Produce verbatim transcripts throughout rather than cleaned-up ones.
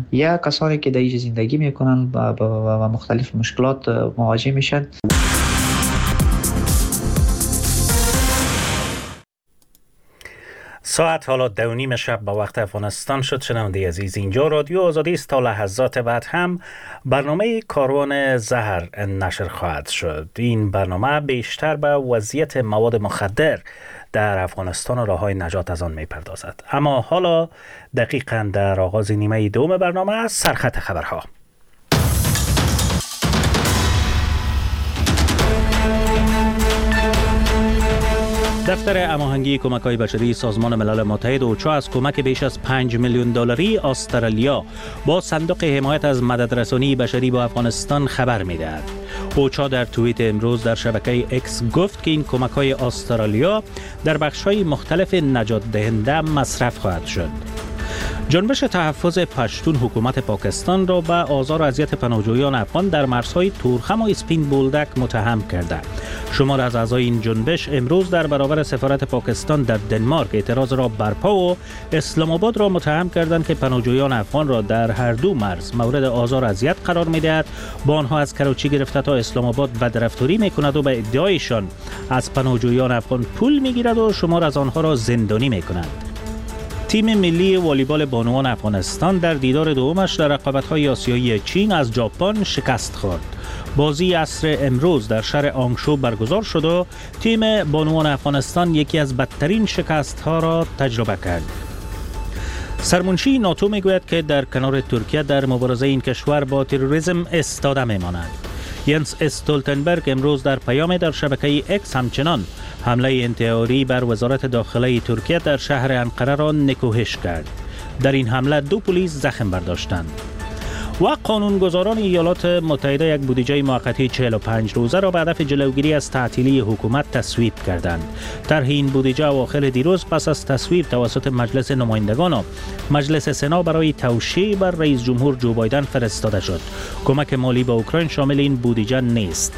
یا کسانی که در اینجا زندگی میکنن و با مختلف مشکلات مواجه میشن. ساعت حالا دو نیم شب با وقت افغانستان شد. شنونده عزیز، اینجا رادیو آزادی است. تا لحظات بعد هم برنامه کاروان زهر نشر خواهد شد. این برنامه بیشتر به وضعیت مواد مخدر در افغانستان و راه‌های نجات از آن می‌پردازد. اما حالا دقیقاً در آغاز نیمه دوم برنامه سرخط خبرها. دفتر هماهنگی کمک‌های بشری سازمان ملل متحد اوچا از کمک بیش از پنج میلیون دلاری استرالیا با صندوق حمایت از مددرسانی بشری با افغانستان خبر می‌دهد. اوچا در توییت امروز در شبکه اکس گفت که این کمک‌های استرالیا در بخش‌های مختلف نجات دهنده مصرف خواهد شد. جنبش تحفظ پشتون حکومت پاکستان را به آزار و اذیت پناهجویان افغان در مرزهای تورخم و اسپین بولدک متهم کرده. شمار از اعضای این جنبش امروز در برابر سفارت پاکستان در دنمارک اعتراض را برپا و اسلام آباد را متهم کردند که پناهجویان افغان را در هر دو مرز مورد آزار و اذیت قرار می‌دهد، با آنها از کراچی گرفته تا اسلام آباد بدرفتاری می‌کند و به ادعایشان از پناهجویان افغان پول می‌گیرد و شمار از آنها را زندانی می‌کند. تیم ملی والیبال بانوان افغانستان در دیدار دومش در رقابت‌های آسیایی چین از ژاپن شکست خورد. بازی عصر امروز در شهر آنگشو برگزار شد و تیم بانوان افغانستان یکی از بدترین شکست‌ها را تجربه کرد. سرمنشی ناتو میگوید که در کنار ترکیه در مبارزه این کشور با تروریسم ایستاده میماند. ینس استولتنبرگ امروز در پیام در شبکه اکس همچنان حمله انتحاری بر وزارت داخله ترکیه در شهر انقره را نکوهش کرد. در این حمله دو پلیس زخم برداشتند. و قانونگذاران ایالات متحده یک بودجه موقتی چهل و پنج روزه را به هدف جلوگیری از تعطیلی حکومت تصویب کردند. طرح این بودجه اواخر دیروز پس از تصویب توسط مجلس نمایندگان و مجلس سنا برای توشیح بر رئیس جمهور جو بایدن فرستاده شد. کمک مالی به اوکراین شامل این بودجه نیست.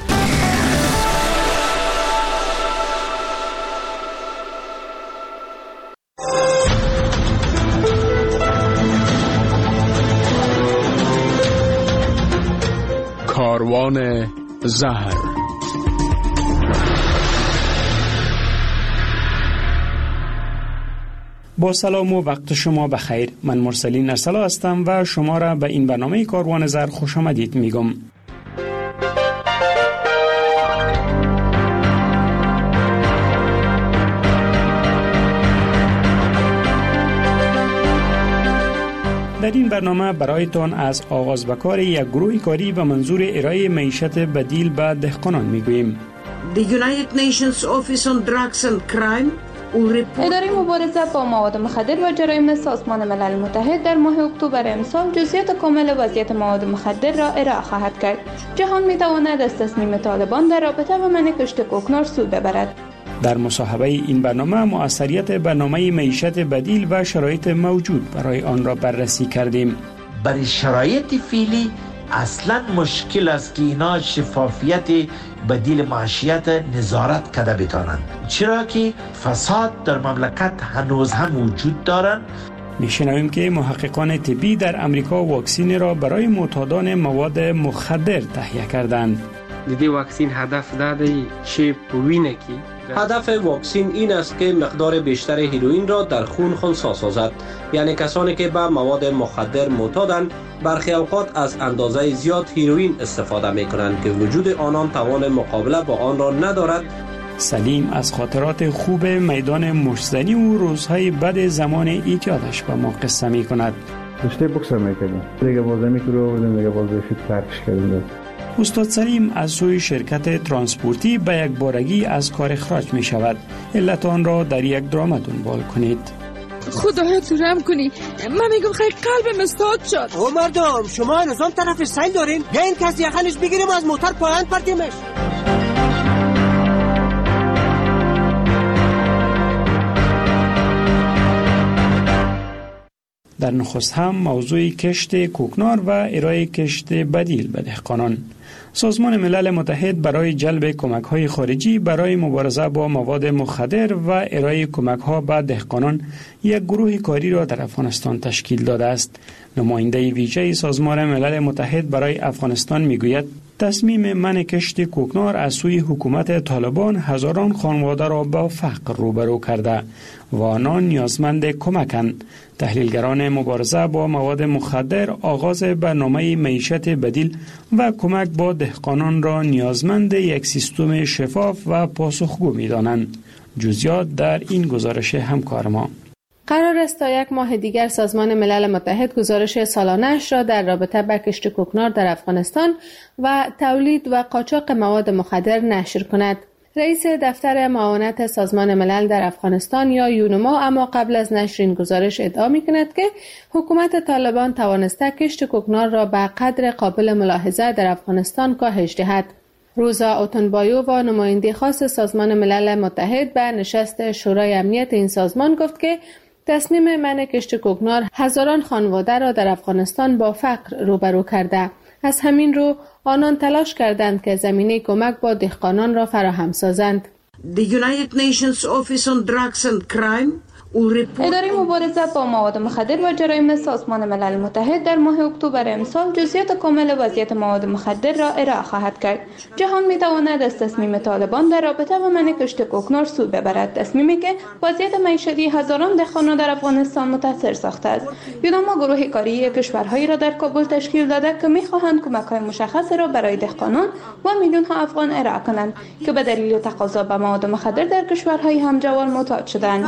کاروان زهر. با سلام و وقت شما بخیر. من مرسلین ارسلا هستم و شما را به این برنامه کاروان زهر خوش آمدید میگم. در این برنامه برایتان از آغاز به کار یک گروه کاری به منظور ارائه معیشت بدیل به دهقانان میگوییم. The United Nations Office on Drugs and Crime اداره مبارزه با مواد مخدر و جرایم سازمان ملل متحد در ماه اکتبر امسال جزئیات کامل وضعیت مواد مخدر را ارائه خواهد کرد. جهان میتواند از تصمیم طالبان در رابطه با منع کشت کوکنار سود ببرد. در مصاحبه این برنامه مؤثریت برنامه معیشت بدیل و شرایط موجود برای آن را بررسی کردیم. برای شرایط فعلی اصلا مشکل است که اینا شفافیت بدیل معیشت نظارت کرده بتانند، چرا که فساد در مملکت هنوز هم وجود دارند. میشنویم که محققان طبی در امریکا واکسین را برای معتادان مواد مخدر تهیه کردند. دیدی واکسین هدف داده چه پوینه کی؟ هدف واکسین این است که مقدار بیشتر هیروئین را در خون خنثی سازد، یعنی کسانی که به مواد مخدر معتادند برخی اوقات از اندازه زیاد هیروئین استفاده می کنند که وجود آنان توان مقابله با آن را ندارد. سلیم از خاطرات خوب میدان مشتزنی و روزهای بعد زمان ایجادش به ما قصه می کند. رشته بوکس میکردیم، دیگه بازی میکردیم، دیگه بازی فیت پرکش کردیم. استاد سلیم از سوی شرکت ترانسپورتی به یک بارگی از کار اخراج می شود. علت آن را در یک درام دنبال کنید. خدایت رحم کنی، من میگم خیلی قلبم استاد شد. او مردم شما نظام طرف سیل دارین؟ یا این کسی یخنش بگیریم از موتر پایان پرتیمش. در نخست هم موضوع کشت کوکنار و ارائه کشت بدیل به دهقانان. سازمان ملل متحد برای جلب کمک‌های خارجی برای مبارزه با مواد مخدر و ارائه کمک‌ها به دهقانان یک گروه کاری را در افغانستان تشکیل داده است. نماینده ویژه سازمان ملل متحد برای افغانستان میگوید تصمیم منع کشت کوکنار از سوی حکومت طالبان هزاران خانواده را با فقر روبرو کرده و آنان نیازمند کمکند. تحلیلگران مبارزه با مواد مخدر آغاز برنامه معیشت بدیل و کمک با دهقانان را نیازمند یک سیستم شفاف و پاسخگو می‌دانند. جزئیات در این گزارش همکار ما. قرار است تا یک ماه دیگر سازمان ملل متحد گزارش سالانه‌اش را در رابطه با کشت کوکنار در افغانستان و تولید و قاچاق مواد مخدر نشر کند. رئیس دفتر معاونت سازمان ملل در افغانستان یا یونما اما قبل از نشر این گزارش ادعا می‌کند که حکومت طالبان توانسته کشت کوکنار را به قدر قابل ملاحظه در افغانستان کاهش دهد. روزا اوتنبایو و نماینده خاص سازمان ملل متحد به نشست شورای امنیت این سازمان گفت که تصمیم منع کشت کوکنار هزاران خانواده را در افغانستان با فقر روبرو کرده. از همین رو آنان تلاش کردند که زمینه کمک با دهقانان را فراهم سازند. The United Nations Office on Drugs and Crime اداره مبارزه با مواد مخدر و جرایم سازمان ملل متحد در ماه اکتبر امسال جزئیات کامل وضعیت مواد مخدر را ارائه خواهد کرد. جهان می‌تواند از تصمیم طالبان در رابطه با منع کشت کوکنار سود ببرد، تصمیمی که وضعیت معیشتی هزاران دهقان در افغانستان متاثر ساخته است. یونما گروه کاری کشورهایی را در کابل تشکیل داده که می‌خواهند کمک‌های مشخص را برای دهقانان و میلیون‌ها افغان ارائه کنند که به دلیل تقاضا به مواد مخدر در کشورهای همجوار معتاد شدند.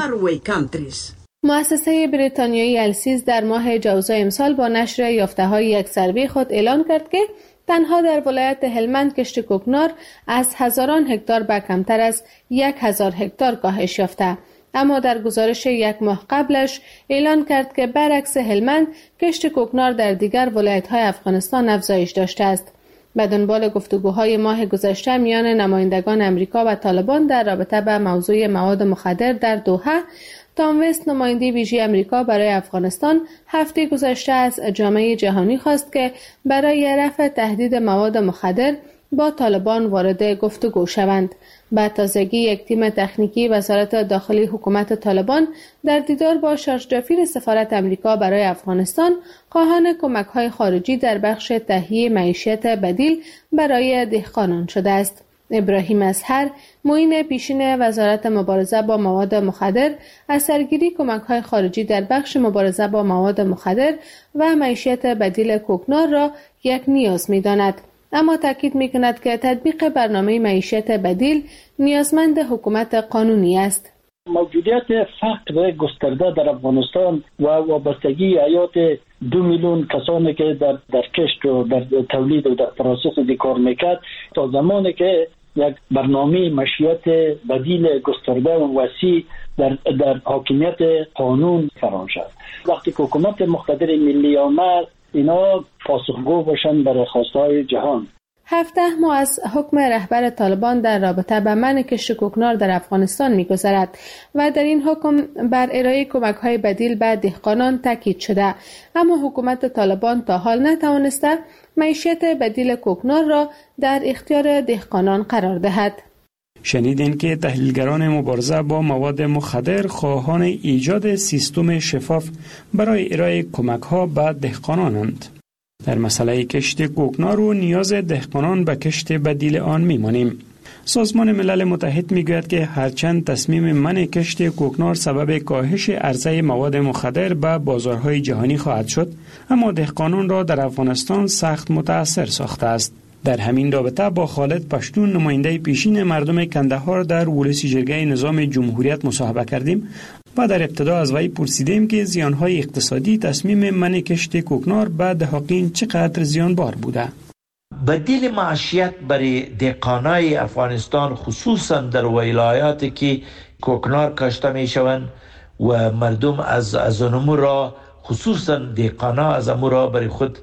مؤسسه بریتانیایی السیز در ماه جوزای امسال با نشر یافته‌های یک سروی خود اعلان کرد که تنها در ولایت هلمند کشت کوکنار از هزاران هکتار به کمتر از یک هزار هکتار کاهش یافته. اما در گزارش یک ماه قبلش اعلان کرد که برعکس هلمند کشت کوکنار در دیگر ولایت‌های افغانستان افزایش داشته است. به دنبال گفتگوهای ماه گذشته میان نمایندگان امریکا و طالبان در رابطه با موضوع مواد مخدر در دوحه، تام وست نماینده ویژه امریکا برای افغانستان هفته گذشته از جامعه جهانی خواست که برای رفع تهدید مواد مخدر با طالبان وارد گفتگو شوند. به تازگی یک تیم تکنیکی وزارت داخلی حکومت طالبان در دیدار با شارژ سفارت امریکا برای افغانستان خواهان کمک‌های خارجی در بخش تهیه معیشت بدیل برای دهقانان شده است. ابراهیم اصهر، معین پیشین وزارت مبارزه با مواد مخدر، از سرگیری کمک‌های خارجی در بخش مبارزه با مواد مخدر و معیشت بدیل کوکنار را یک نیاز می‌داند. اما تاکید می‌کند که تطبیق برنامه معیشت بدیل نیازمند حکومت قانونی است. موجودیت فقر گسترده در افغانستان و وابستگی حیات دو میلیون کسانی که در در کشت و در تولید و در پروسس دی کار میکرد تا زمانی که یک برنامه معیشت بدیل گسترده و وسیع در در حاکمیت قانون فرام شد. وقتی که حکومت مقتدر ملی آمد، اینا پاسخگو باشند برای خواستهای جهان. هفته ماه از حکم رهبر طالبان در رابطه با منع کشت کوکنار در افغانستان می‌گذرد و در این حکم بر ارائه کمک‌های بدیل به دهقانان تاکید شده، اما حکومت طالبان تا حال نتوانسته معیشت بدیل کوکنار را در اختیار دهقانان قرار دهد. شنیدین که تحلیلگران مبارزه با مواد مخدر خواهان ایجاد سیستم شفاف برای ارائه کمک‌ها به دهقانانند. در مسئله کشت کوکنار و نیاز دهقانان به کشت بدیل آن می‌مانیم. سازمان ملل متحد میگوید که هرچند تصمیم منع کشت کوکنار سبب کاهش عرضه مواد مخدر به بازارهای جهانی خواهد شد، اما دهقانان را در افغانستان سخت متاثر ساخته است. در همین رابطه با خالد پشتون، نماینده پیشین مردم کندهار در ولسی جرگه نظام جمهوریت مصاحبه کردیم و در ابتدا از وی پرسیدیم که زیانهای اقتصادی تصمیم منع کشت کوکنار به دهقان چقدر زیانبار بوده. بدیل معیشت برای دهقانای افغانستان خصوصا در ولایاتی که کوکنار کاشته می شوند و مردم از از اونمو را خصوصا دهقانا از امو را برای خود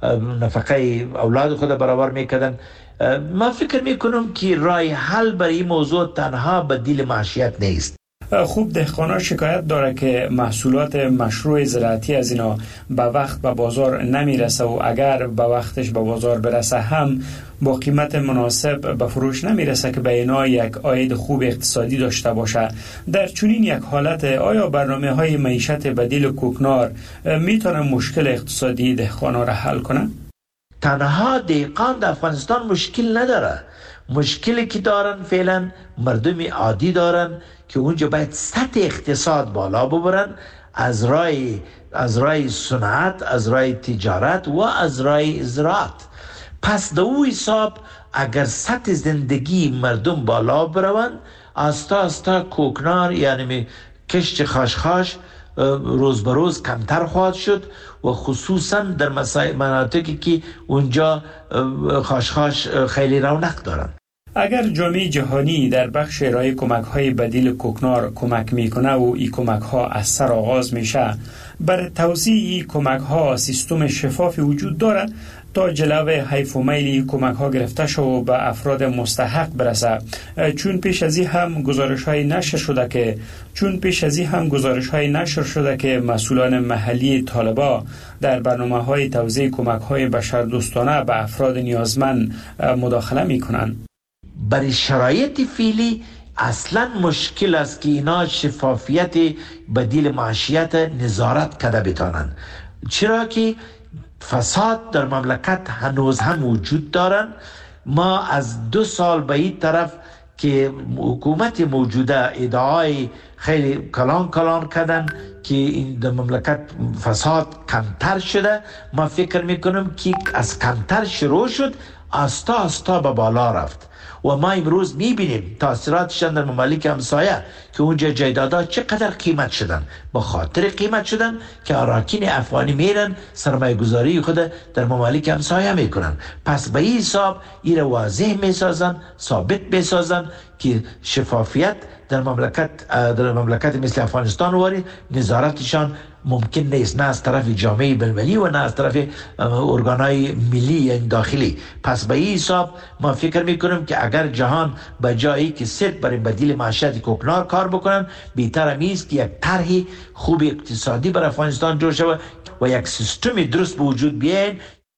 نفقه اولاد خود برابر میکردن. من فکر میکنم که راه حل برای این موضوع تنها بدیل معیشت نیست. خوب دهقانا شکایت داره که محصولات مشروع زراعتی از اینا به وقت به بازار نمیرسه و اگر به وقتش به بازار برسه هم با قیمت مناسب به فروش نمیرسه که به اینا یک عاید خوب اقتصادی داشته باشه. در چنین یک حالت آیا برنامه های معیشت بدیل کوکنار میتونه مشکل اقتصادی دهقانا را حل کنه؟ تنها دهقان در افغانستان مشکل نداره. مشکلی که دارن فعلا مردم عادی دارن که اونجا باید سطح اقتصاد بالا ببرن، از راه از راه صنعت، از راه تجارت و از راه زراعت. پس در او حساب اگر سطح زندگی مردم بالا بروند، آستا آستا کوکنار یعنی کشت خاشخاش روز به روز کمتر خواهد شد و خصوصا در مناطقی که اونجا خاشخاش خیلی رونق دارن. اگر جامعه جهانی در بخش ارائه کمک‌های بدیل کوکنار کمک میکنه و این کمک‌ها از سر آغاز میشه، بر توزیع این کمک‌ها سیستم شفافی وجود داره تا جلو حیف و میل کمک‌ها گرفته شد و به افراد مستحق برسه. چون پیش از این هم گزارش‌های نشر شده که چون پیش از این هم گزارش‌های نشر شده که مسئولان محلی طالبا در برنامه‌های توزیع کمک‌های بشردوستانه به افراد نیازمند مداخله میکنند. برای شرایط فعلی اصلا مشکل است که اینا شفافیت بدیل معیشت نظارت کرده بتانن، چرا که فساد در مملکت هنوز هم وجود دارن. ما از دو سال به این طرف که حکومت موجوده ادعای خیلی کلان کلان کردن که این در مملکت فساد کمتر شده، ما فکر میکنم که از کمتر شروع شد آستا آستا به بالا رفت و ما امروز میبینیم تاثیراتشان در ممالک همسایه که اونجا جایدادها چقدر قیمت شدن. با خاطر قیمت شدن که اراکین افغانی میرن سرمایه گذاری خود در ممالک همسایه میکنن. پس به این حساب این واضح میسازن، ثابت میسازن که شفافیت در مملکت در مملکت مثل افغانستان واری نظارتشان ممکن نیست، نه از طرف جامعه بین‌المللی و نه از طرف ارگانهای ملی یا داخلی. پس به این حساب ما فکر میکنم که اگر جهان به جایی که صرف برای بدیل معیشت کوکنار کار بکنن، بهتر است که یک طرح خوب اقتصادی برای افغانستان جور شود و یک سیستم درست به وجود بیاین.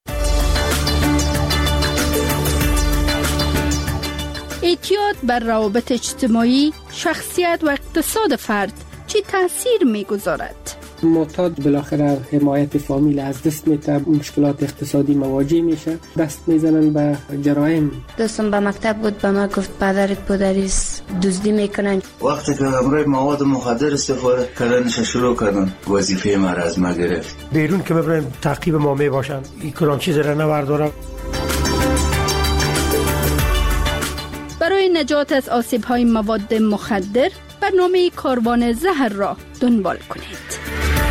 اعتیاد بر روابط اجتماعی، شخصیت و اقتصاد فرد چی تاثیر میگذارد؟ معتاد بالاخره حمایت فامیل از دست میته، مشکلات اقتصادی مواجه میشه، دست میزنن به جرایم. دوستم به مکتب بود، به ما گفت پدرت پدریست دزدی میکنن. وقتی که امروی مواد مخدر استفاده کردنش شروع کردن، وظیفه ما را از ما گرفت. بیرون که ببرن تعقیب ما می باشن، این کلان چیز را نبردارم. برای نجات از آسیب‌های مواد مخدر برنامه کاروان زهر را دنبال کنید.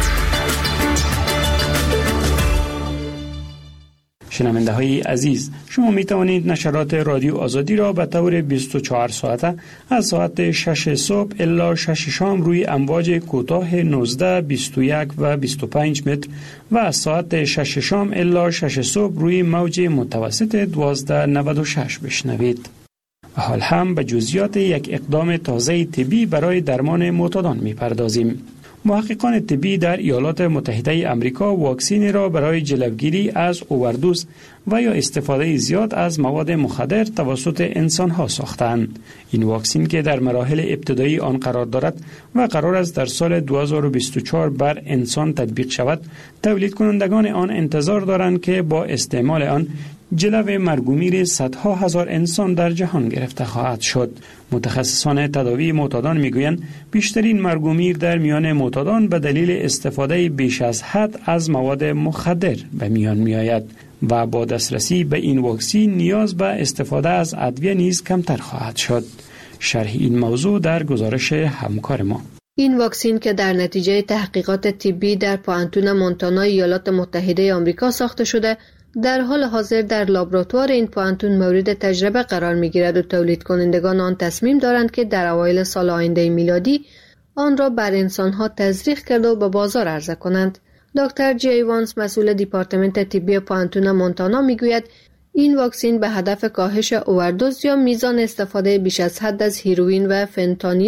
شنونده های عزیز، شما می توانید نشرات رادیو آزادی را به طور بیست و چهار ساعته از ساعت شش صبح الی شش شام روی امواج کوتاه نوزده، بیست و یک و بیست و پنج متر و از ساعت شش شام الی شش صبح روی موج متوسط دوازده نود و شش بشنوید. و حال هم به جزئیات یک اقدام تازه طبی برای درمان معتادان می پردازیم. محققان طبی در ایالات متحده آمریکا واکسینی را برای جلوگیری از اووردوز و یا استفاده زیاد از مواد مخدر توسط انسان‌ها ساختند. این واکسین که در مراحل ابتدایی آن قرار دارد و قرار است در سال دو هزار و بیست و چهار بر انسان تطبیق شود، تولید کنندگان آن انتظار دارند که با استعمال آن جلو مرگ و میر صدها هزار انسان در جهان گرفته خواهد شد. متخصصان تداوی معتادان میگویند بیشترین مرگ و میر در میان معتادان به دلیل استفاده بیش از حد از مواد مخدر به میان میآید و با دسترسی به این واکسین نیاز به استفاده از ادویه نیز کمتر خواهد شد. شرح این موضوع در گزارش همکار ما. این واکسین که در نتیجه تحقیقات طبی در پوانتون مونتانا ایالات متحده آمریکا ساخته شده، در حال حاضر در لابراتوار این پوانتون مورد تجربه قرار می‌گیرد و تولید کنندگان آن تصمیم دارند که در اوایل سال آینده میلادی آن را بر انسان‌ها تزریق کرده و به بازار عرضه کنند. دکتر جی ایوانز، مسئول دیپارتمنت طبی پوانتون مونتانا، میگوید این واکسین به هدف کاهش اووردوز یا میزان استفاده بیش از حد از هیروئین و فنتانیال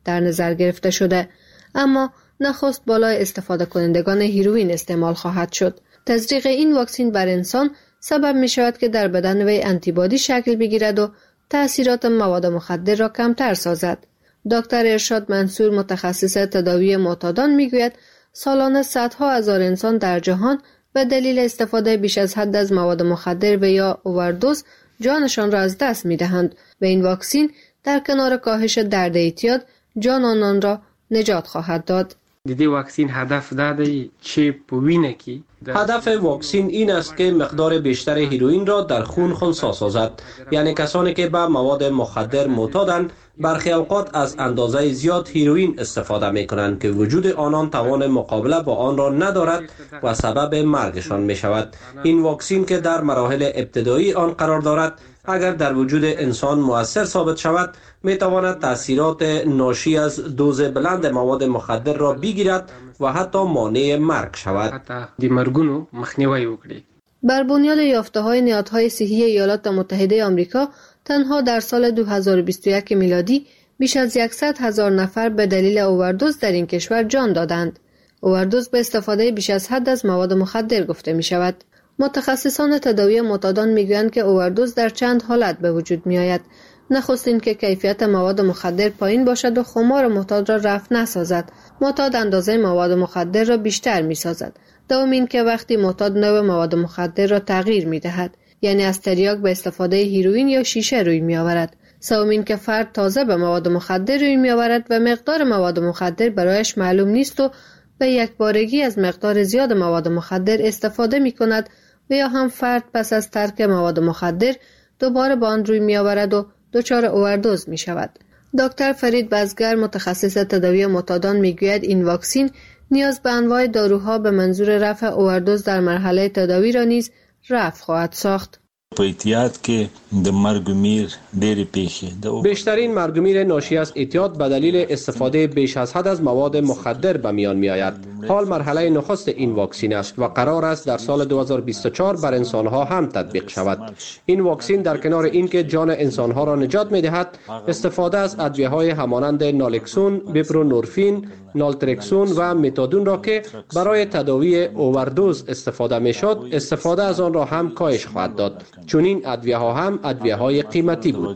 در نظر گرفته شده، اما نخست بالای استفاده کنندگان هیروئین استعمال خواهد شد. تزریق این واکسن بر انسان سبب می شود که در بدن وی آنتیبادی شکل بگیرد و تأثیرات مواد مخدر را کمتر سازد. دکتر ارشاد منصور متخصص تداوی معتادان می گوید سالانه صدها هزار انسان در جهان به دلیل استفاده بیش از حد از مواد مخدر و یا اووردوز جانشان را از دست می دهند و این واکسن در کنار کاهش درد اعتیاد جان آنان را نجات خواهد داد. دیدی واکسن هدف داده چی پوینه کی؟ هدف واکسن این است که مقدار بیشتر هیروئین را در خون خنثی سازد. یعنی کسانی که به مواد مخدر معتادند برخی اوقات از اندازه زیاد هیروئین استفاده می کنند که وجود آنان توان مقابله با آن را ندارد و سبب مرگشان می شود. این واکسن که در مراحل ابتدایی آن قرار دارد اگر در وجود انسان مؤثر ثابت شود می تواند تاثیرات ناشی از دوز بلند مواد مخدر را بگیرد و حتی مانع مرگ شود. دی مرگونو مخنیوی وکړي. بر بنیاد یافته‌های نهادهای صحی ایالات متحده آمریکا تنها در سال دو هزار و بیست و یک میلادی بیش از صد هزار نفر به دلیل اووردوز در این کشور جان دادند. اووردوز به استفاده بیش از حد از مواد مخدر گفته می شود. متخصصان تداوی معتادان میگویند که اووردوز در چند حالت به وجود می آید. نخست این که کیفیت مواد مخدر پایین باشد و خمار معتاد را رفع نسازد. معتاد اندازه مواد مخدر را بیشتر می سازد. دوم این که وقتی معتاد نوع مواد مخدر را تغییر می دهد، یعنی از تریاک به استفاده هیروئین یا شیشه روی می آورد. سوم این که فرد تازه به مواد مخدر روی می آورد و مقدار مواد مخدر برایش معلوم نیست و به یک بارگی از مقدار زیاد مواد مخدر استفاده می کند و یا هم فرد پس از ترک مواد مخدر دوباره به آن روی می آورد و دچار اووردوز می شود. دکتر فرید بزگر متخصص تداوی معتادان می گوید این واکسن نیاز به انواع داروها به منظور رفع اووردوز در مرحله تداوی را نیز رفع خواهد ساخت. په اعتیاد کې د مرګ میر ډېرې پیښې. بیشترین مرگ میر ناشی از اعتیاد به دلیل استفاده بیش از حد از مواد مخدر به میان می آید. حال مرحله نخست این واکسن است و قرار است در سال دو هزار و بیست و چهار بر انسانها هم تطبیق شود. این واکسن در کنار اینکه جان انسانها را نجات می دهد، استفاده از ادویه های همانند نالکسون، بپرونورفین، نالترکسون و متادون را که برای تداوی اووردوز استفاده می شد، استفاده از آن را هم کاهش خواهد داد. چون این ادویه ها هم ادویه های قیمتی بود.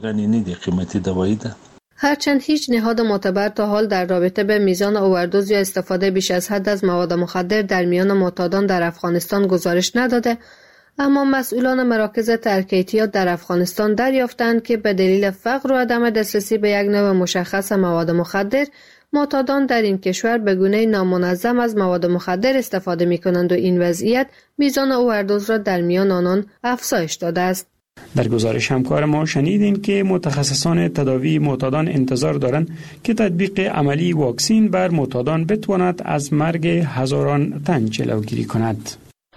هرچند هیچ نهاد معتبر تا حال در رابطه به میزان اووردوز یا استفاده بیش از حد از مواد مخدر در میان معتادان در افغانستان گزارش نداده، اما مسئولان مراکز ترک اعتیاد در افغانستان دریافتند که به دلیل فقر و عدم دسترسی به یک نوع مشخص مواد مخدر، معتادان در این کشور به گونه نامنظم از مواد مخدر استفاده می کنند و این وضعیت میزان اووردوز را در میان آنان افزایش داده است. در گزارش همکار ما شنیدین که متخصصان تداوی معتادان انتظار دارند که تطبیق عملی واکسن بر معتادان بتواند از مرگ هزاران تن جلوگیری کند.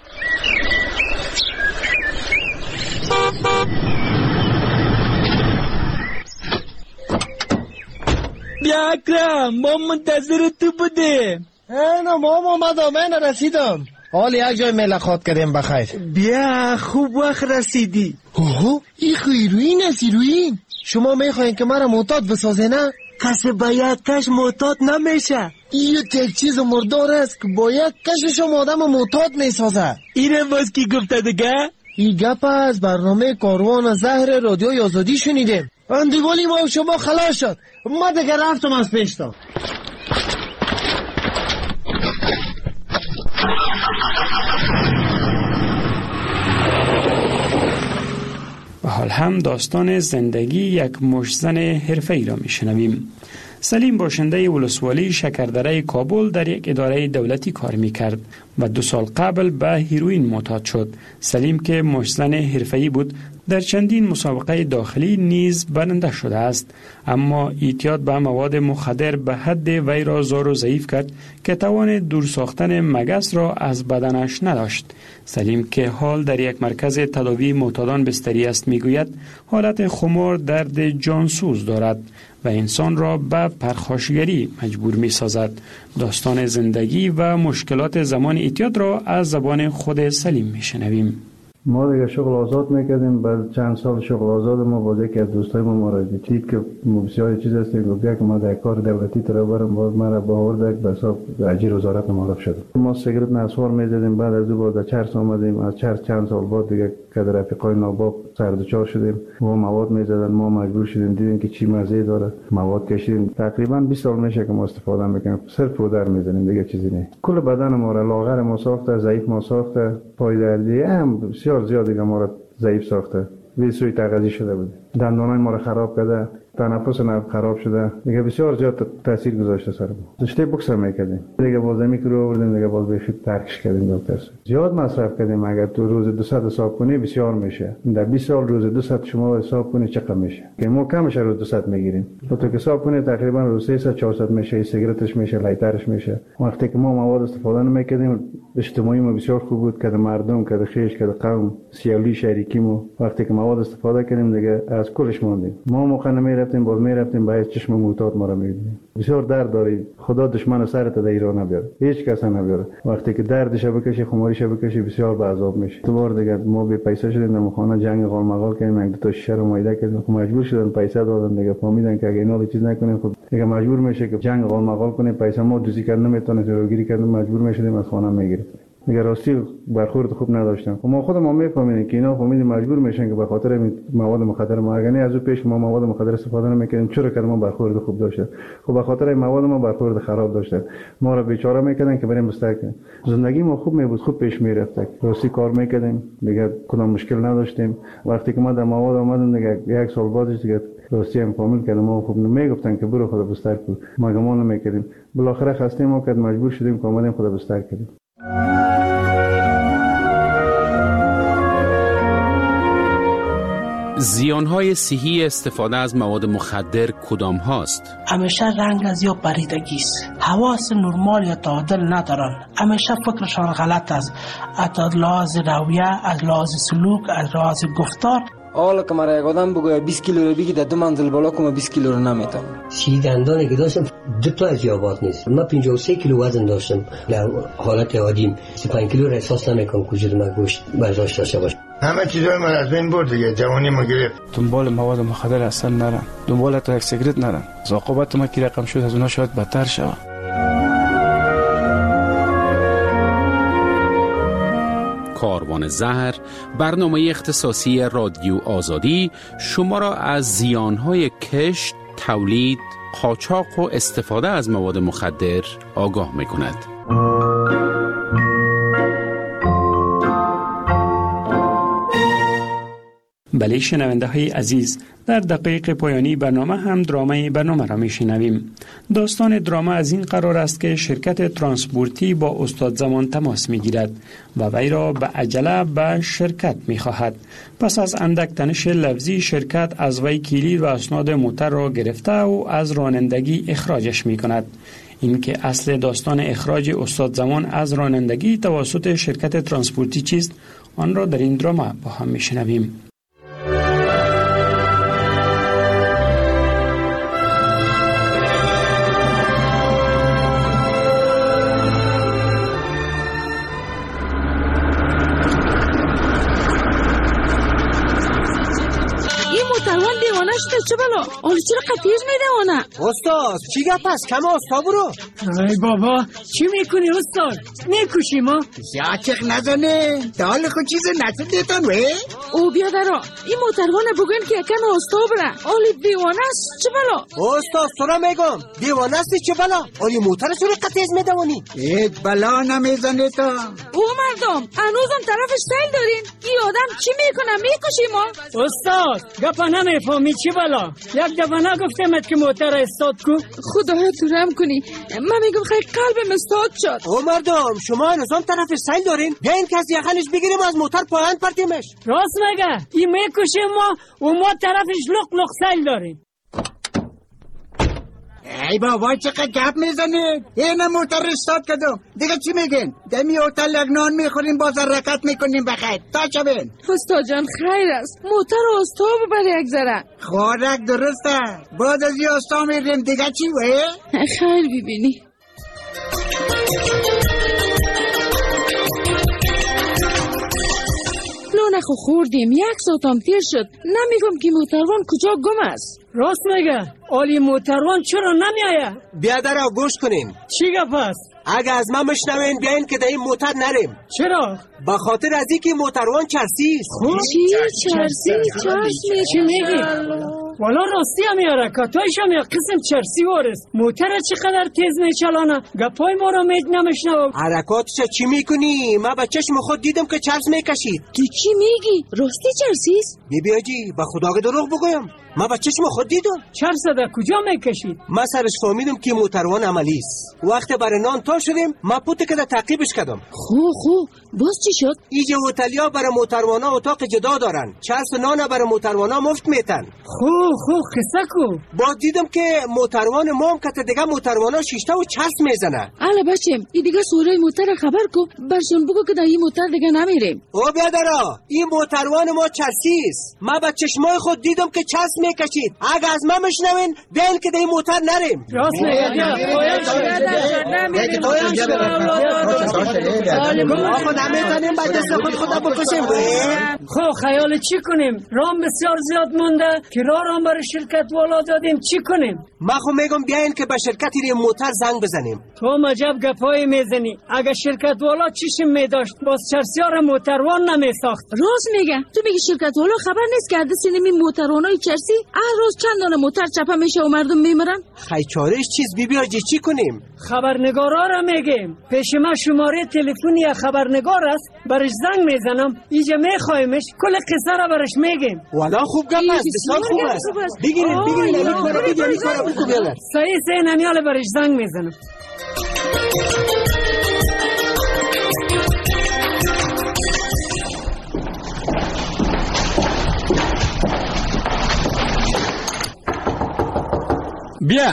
بیا اکرم، ما منتظر تو بودیم. نه ما اومدم، من رسیدم. حال یک جای ملاقات کردیم بخیر. بیا خوب وقت رسیدی. اوه این هیروئین است، هیروئین. شما میخواین که مرا معتاد بسازه نه؟ کسی با یک کش معتاد نمیشه. این یک چیز مردار است که با یک کش شما آدم معتاد میسازه. اینم باز کی گفته دیگه؟ این گپ از برنامه کاروان زهر رادیو آزادی شنیدیم. اندیوالی ما شما خلاص شد. ما دیگه رفتم از پیشتا. و حال هم داستان زندگی یک مشتزن حرفه‌ای را میشنویم. سلیم باشنده ولسوالی شکردره کابل در یک اداره دولتی کار میکرد و دو سال قبل به هیروئین معتاد شد. سلیم که مشتزن حرفه‌ای بود در چندین مسابقه داخلی نیز برنده شده است، اما اعتیاد به مواد مخدر به حد وی را زار و ضعیف کرد که توان دور ساختن مگس را از بدنش نداشت. سلیم که حال در یک مرکز تداوی معتادان بستری است میگوید حالت خمار درد جانسوز دارد و انسان را به پرخاشگری مجبور می سازد. داستان زندگی و مشکلات زمان اعتیاد را از زبان خود سلیم می شنویم. ما دیگه شغل آزاد میکردیم. بعد چند سال شغل آزاد ما با یکی از دوستای ما ما را دید که بسیار چیز است، گفت که ما در کار دولتی تر برم، باز ما را باورد به حساب اجیر وزارت معرف شد. ما سیگرت نسوار میزدیم. بعد از دو بعد چرس آمدیم. از چرس چند سال بعد دیگه که در رفیقای ناباب سردچار شدیم. ما مواد میزدن، ما مجبور شدیم دیدیم که چی مزه داره، مواد کشیدیم. تقریبا بیست سال میشه که ما استفاده میکنیم. صرف پودر میزنیم، دیگه چیزی نه. کل بدن ما را لاغر ما ساخته، ضعیف ما ساخته، پای دردی هم بسیار زیاد دیگه ما را ضعیف ساخته. وی سوی تغذیه شده بود. دندانای ما را خراب کرده، تنفس ناب خراب شده. دیگه بسیار زیاد تاثیر گذاشته سر ما. داشته بوکس میکردیم. دیگه بازمی رو آوردیم، دیگه باز بخید ترکش کردیم دکتر. زیاد مصرف کردیم. اگر تو روز دویست حساب کنی بسیار میشه. در بیست سال روز دویست شما حساب کنی چقدر میشه؟ که ما کمش روز دویست میگیریم. تو که حساب کنی تقریبا روز سیصد چهارصد میشه. سیگارتش میشه، لایترش میشه. وقتی که ما مواد استفاده نمیکردیم، اجتماعی ما بسیار خوب بود که مردم، که خیش، که قوم، سیالی شریکیمو وقتی که مواد استفاده کردیم دیگه از کلش موندیم. ما موقع نمیرفتیم، باز میرفتیم باید چشم معتاد ما را میدیدیم. بسیار درد داری. خدا دشمن سرت در ایران نبیاره، هیچ کس نبیاره. وقتی که دردش بکشی، خماریش بکشی، بسیار به عذاب میشی. تو بار دیگه ما به پیسه شدیم، در خانه جنگ قال مقال کردیم، یک دو تا شیشه رو مایده کردیم. خب مجبور شدن پیسه دادن دیگه. فهمیدن که اگه اینا چیز نکنیم خب دیگه مجبور میشه که جنگ قال مقال کنه. پیسه ما دوزی کردن نمیتونه، زورگیری کردن مجبور میشدیم از خانه میگیریم. دیگه راستی برخورد خوب نداشتن. خب ما خودمون میفهمیدیم که اینا فهمیدیم مجبور میشن که به خاطر مواد مخدر ما، یعنی از اون پیش ما مواد مخدر استفاده نمیکردیم، چرا که ما برخورد خوب داشتن. خب به خاطر مواد ما برخورد خراب داشتن. ما را بیچاره میکردن که بریم بستر کنیم. زندگی ما خوب میبود، خوب پیش میرفت. راستی کار میکردیم، دیگه کدام مشکل نداشتیم. وقتی که ما در مواد اومدیم دیگه یک سال بعدش دیگه راستی هم کامل کردم. ما خوب نمیگفتن که برو خدا بستر کن. ما گمان نمیکردیم. بالاخره خستیم ما که مجبور شدیم که اومدیم خدا بستر کردیم. زیانهای صحی استفاده از مواد مخدر کدام هاست؟ همیشه رنگ از یا پریدگی است. حواس نرمال یا تعادل ندارن. همیشه فکرشان غلط است. از لحاظ رویه، از لحاظ سلوک، از لحاظ گفتار. حالا که مرا یک آدم بگوید بیست کیلو رو بگی در دو منزل بالا کنم بیست کیلو رو نمیتونم. سی دندانی که داشتم دو تا از یابات نیست. من پنجاه و سه کیلو وزن داشتم. در حالت عادیم سی و پنج کیلو را احساس نمیکنم وجود من گوشت برداشت داشته باشه. همه چیزای من از بین برد دیگه. جوانی ما گرفت. دنبال مواد مخدر اصلا نرم. دنبال تا یک سیگرت نرم. عاقبت ما کی رقم شد از اونها شاید بدتر شود. کاروان زهر، برنامه اختصاصی رادیو آزادی شما را از زیانهای کشت، تولید، قاچاق و استفاده از مواد مخدر آگاه می کند. بله شنونده های عزیز، در دقایق پایانی برنامه هم درامه برنامه را می شنویم. داستان درامه از این قرار است که شرکت ترانسپورتی با استاد زمان تماس می گیرد و وی را به عجله به شرکت می خواهد. پس از اندک تنش لفظی شرکت از وی کلید و اسناد موتر را گرفته و از رانندگی اخراجش می کند. این که اصل داستان اخراج استاد زمان از رانندگی توسط شرکت ترانسپورتی چیست، آن را در این درامه با هم می شنویم. چه بلا؟ آلی چرا قطیز میده آنه؟ استاد چی گپ است؟ کم استاد برو. ای بابا چی میکنی استاد؟ میکشی ما؟ یا چک نزنه دال خود چیز نتون دیتان وی؟ او بیادرا این موتروانه بگن که کم استاد بره. آلی دیوانه است چه بلا؟ استاد سرا میگم دیوانه است چه بلا؟ آلی موتر سر قطیز میدونی؟ هیچ بلا نمیزنه تا. او مردم هنوزم طرفش سیل دارین؟ این آدم چی میکنه؟ میکشی ما؟ استاد گپا نمیفهمی چی بلا؟ یک دفعه نگفتمت که موتر استاد کو؟ خدایا تو رحم کنی. من میگم خیلی قلبم استاد شد. او مردم شما نظام طرف سیل دارین؟ بیاین کسی یخنش بگیریم از موتر پایان پرتیمش. راست میگه این میکشیم ما و ما طرفش لق لق سیل داریم. ای بابا چقدر گپ میزنید؟ این موتر استاد کردم. دیگه چی میگین؟ دمی هتل نان میخوریم باز حرکت میکنیم بخیر تا چبین. استاد جان خیر است. موتر استاد ببر یک ذره. خوراک درسته. بعد از یه استاد میریم دیگه چی وی؟ خیر ببینی. نخو خوردیم، یک ساعت هم تیر شد. نمیگم که موتروان کجا گم است. راست میگه. آلی موتروان چرا نمیایه؟ بیادر گوش کنین. چی گپ است؟ اگه از من مشنوین بیاین که در این موتر نریم. چرا؟ به خاطر از اینکه موتروان چرسی است. چی چرسی؟ چرسی چی میگی؟ والا راستی هم یا رکاتایش هم یا قسم چرسی وارست. موتر چقدر تیز میچلانه؟ گپای ما رو مید نمیشنوم. حرکاتش چی میکنی؟ من به چشم خود دیدم که چرس میکشید. تو چی میگی؟ راستی چرسی است؟ بی بیاجی به خدا که دروغ بگویم. من با چشم خود دیدم. چرس در کجا میکشید؟ من سرش فهمیدم که موتروان عملی است. وقتی برای نان تا شدیم من پوت که تعقیبش کردم. خو خو باز چی شد؟ اینجا هتلیا برای موتروانا اتاق جدا دارن. چرس نان برای موتروانا مفت میتن. خو خو قصه کو. با دیدم که موتروان ما هم که دیگه موتروانا شیشته و چرس میزنه. الا بچم این دیگه سوره موتر خبر کو برشون بگو که در این موتر دیگه نمیریم. او بیادرا این موتروان ما چرسی است. من با چشمای خود دیدم که چرس میکشید. اگه از من مشنوین بیاین که در این موتر نریم. راست میگه. آقا نمیتونیم با دست خود خدا بکشیم. خب خیال چی کنیم؟ رام بسیار زیاد مونده که راه رام برای شرکت والا دادیم. چی کنیم؟ من خب میگم بیاین که به شرکت این موتر زنگ بزنیم. تو مجب گپایی میزنی. اگه شرکت والا چیشم میداشت باز چرسیار موتروان نمیساخت. راست میگه. تو میگی شرکت والا خبر نیست که عده سینمی موتروانای چرسی هر روز چند دانه موتر چپه میشه و مردم میمرن؟ خی چارش چیز بی بیاجی چی کنیم؟ خبرنگارا را میگیم. پیش ما شماره تلفنی خبرنگار است. برش زنگ میزنم. اینجا میخوایمش کل قصه را برش میگیم. والا خوب گپ است. بسیار خوب است. بگیرین بگیرین این کارو بگیرین این کارو بگیرین. صحیح صحیح نمیاله برش زنگ میزنم. بیا.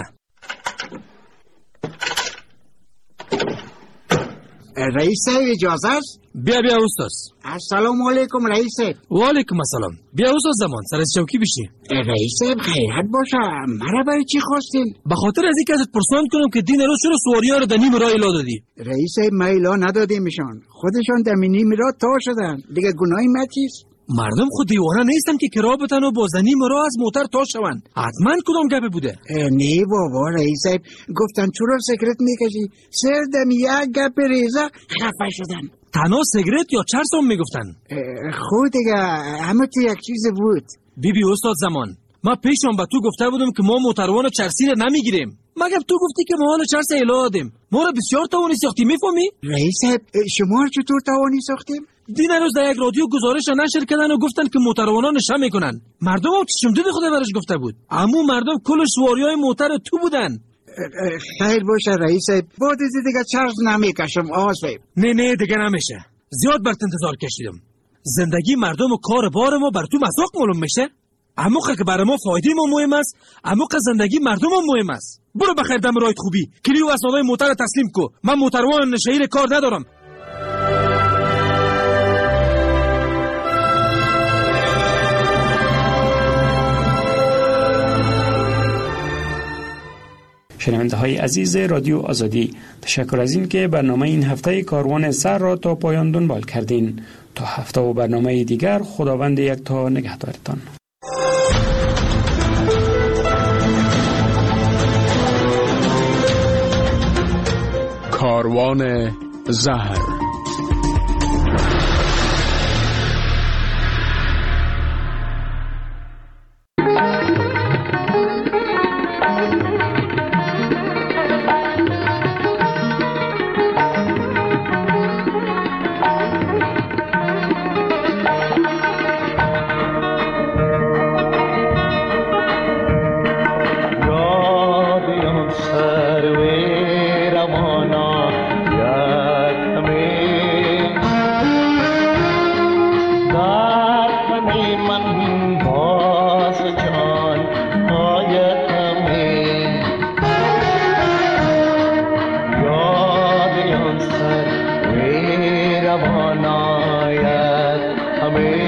رئیس صاحب اجازه است؟ بیا بیا استاد. السلام علیکم رئیس صاحب. و علیکم السلام. بیا استاد زمان سر از چوکی بشی. رئیس صاحب خیرت باشه. مرا برای چی خواستین؟ به خاطر از اینکه ازت پرسان کنم که دین روز چرا سواریا رو در نیم راه الا دادی؟ رئیس صاحب ما الا ندادیمشان. خودشان در نیم راه تا شدن. دیگه گناهی من چیست؟ مردم خود دیوانه نیستن که کرا بتن و با زنی مرا از موتر تا شوند. حتما کدام گپه بوده؟ نه بابا رئیس صاحب گفتن چرا سیگرت میکشی؟ سر دم یک گپ ریزه خفه شدن. تنها سیگرت یا چرس هم میگفتن؟ خود دیگه همه تو یک چیز بود. بی بی استاد زمان ما پیشم به تو گفته بودم که ما موتروان چرسی رو نمیگیریم. مگر تو گفتی که ما حال چرس الا دادیم. ما را بسیار توانی ساختی میفهمی؟ رئیس صاحب شما چطور توانی ساختیم؟ دین روز در یک رادیو گزارش نشر کردن و گفتن که موتروانا نشه میکنن. مردم هم چشم دید خدا برش گفته بود. اما مردم کلش سواریای موتر تو بودن. خیر باشه رئیس صاحب. بعد از دیگه چرس نمیکشم آقا صاحب. نه نه دیگه نمیشه. زیاد برات انتظار کشیدم. زندگی مردم و کار بار ما بر تو مذاق معلوم میشه. اما که برای ما فایده ما مهم است، اما که زندگی مردم هم مهم است. برو بخیر دم رایت خوبی. کلیو و اسنادای موتر تسلیم کو. من موتروان شهیر کار ندارم. شنونده های عزیز رادیو آزادی، تشکر از این که برنامه این هفته کاروان سر را تا پایان دنبال کردین. تا هفته و برنامه دیگر خداوند یکتا نگهدارتان. کاروان زهر. रवानायत हमें